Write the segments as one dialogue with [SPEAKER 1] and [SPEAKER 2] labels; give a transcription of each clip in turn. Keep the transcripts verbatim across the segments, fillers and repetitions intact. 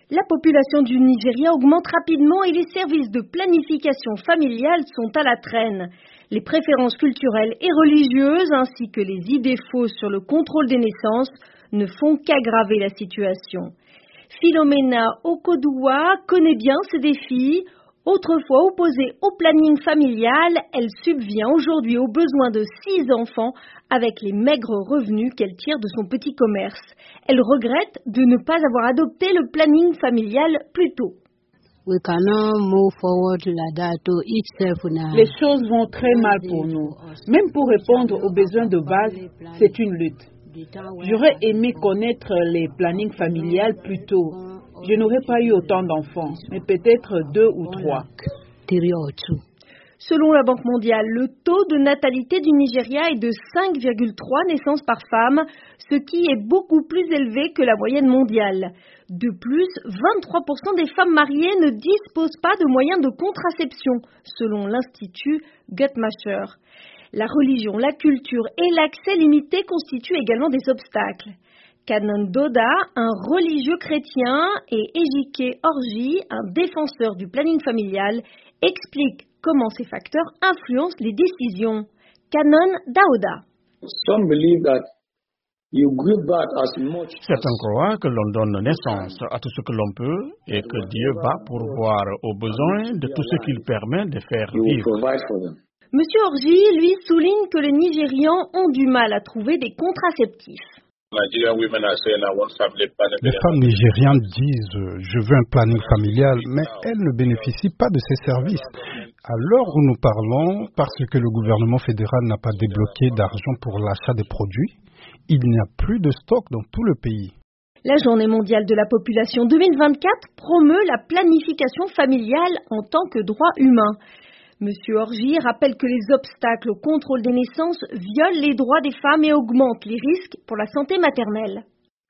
[SPEAKER 1] La population du Nigeria augmente rapidement et les services de planification familiale sont à la traîne. Les préférences culturelles et religieuses ainsi que les idées fausses sur le contrôle des naissances ne font qu'aggraver la situation. Philomena Okoduwa connaît bien ces défis. Autrefois opposée au planning familial, elle subvient aujourd'hui aux besoins de six enfants avec les maigres revenus qu'elle tire de son petit commerce. Elle regrette de ne pas avoir adopté le planning familial plus tôt.
[SPEAKER 2] Les
[SPEAKER 3] choses vont très mal pour nous. Même pour répondre aux besoins de base, c'est une lutte. J'aurais aimé connaître les plannings familiales plus tôt. Je n'aurais pas eu autant d'enfants, mais peut-être deux ou trois.
[SPEAKER 1] Selon la Banque mondiale, le taux de natalité du Nigeria est de cinq virgule trois naissances par femme, ce qui est beaucoup plus élevé que la moyenne mondiale. De plus, vingt-trois pour cent des femmes mariées ne disposent pas de moyens de contraception, selon l'Institut Guttmacher. La religion, la culture et l'accès limité constituent également des obstacles. Canon Doda, un religieux chrétien, et Ejike Orji, un défenseur du planning familial, expliquent comment ces facteurs influencent les décisions. Canon Daouda.
[SPEAKER 4] Certains croient que l'on donne naissance à tout ce que l'on peut et que Dieu va pourvoir aux besoins de tout ce qu'il permet de faire vivre.
[SPEAKER 1] Monsieur Orji, lui, souligne que les Nigérians ont du mal à trouver des contraceptifs.
[SPEAKER 5] Les femmes nigérianes disent euh, « je veux un planning familial », mais elles ne bénéficient pas de ces services. À l'heure où nous parlons, parce que le gouvernement fédéral n'a pas débloqué d'argent pour l'achat des produits, il n'y a plus de stock dans tout le pays.
[SPEAKER 1] La Journée mondiale de la population deux mille vingt-quatre promeut la planification familiale en tant que droit humain. Monsieur Orji rappelle que les obstacles au contrôle des naissances violent les droits des femmes et augmentent les risques pour la santé maternelle.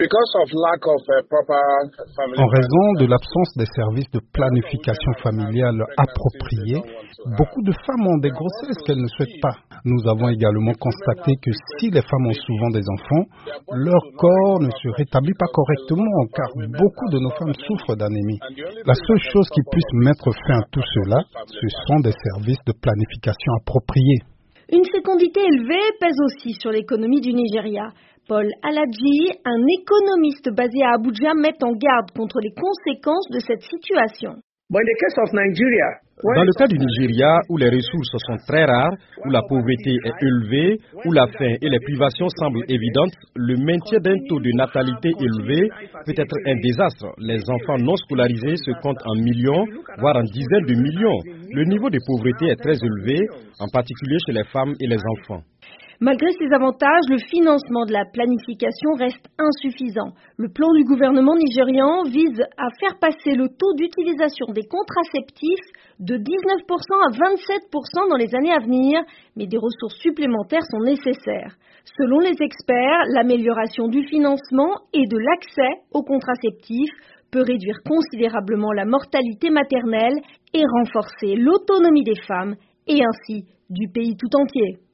[SPEAKER 5] En raison de l'absence des services de planification familiale appropriés, beaucoup de femmes ont des grossesses qu'elles ne souhaitent pas. Nous avons également constaté que si les femmes ont souvent des enfants, leur corps ne se rétablit pas correctement car beaucoup de nos femmes souffrent d'anémie. La seule chose qui puisse mettre fin à tout cela, ce sont des services de planification appropriés.
[SPEAKER 1] Une fécondité élevée pèse aussi sur l'économie du Nigeria. Paul Aladji, un économiste basé à Abuja, met en garde contre les conséquences de cette situation.
[SPEAKER 6] Dans
[SPEAKER 7] le cas du Nigeria, où les ressources sont très rares, où la pauvreté est élevée, où la faim et les privations semblent évidentes, le maintien d'un taux de natalité élevé peut être un désastre. Les enfants non scolarisés se comptent en millions, voire en dizaines de millions. Le niveau de pauvreté est très élevé, en particulier chez les femmes et les enfants.
[SPEAKER 1] Malgré ces avantages, le financement de la planification reste insuffisant. Le plan du gouvernement nigérian vise à faire passer le taux d'utilisation des contraceptifs de dix-neuf pour cent à vingt-sept pour cent dans les années à venir, mais des ressources supplémentaires sont nécessaires. Selon les experts, l'amélioration du financement et de l'accès aux contraceptifs peut réduire considérablement la mortalité maternelle et renforcer l'autonomie des femmes et ainsi du pays tout entier.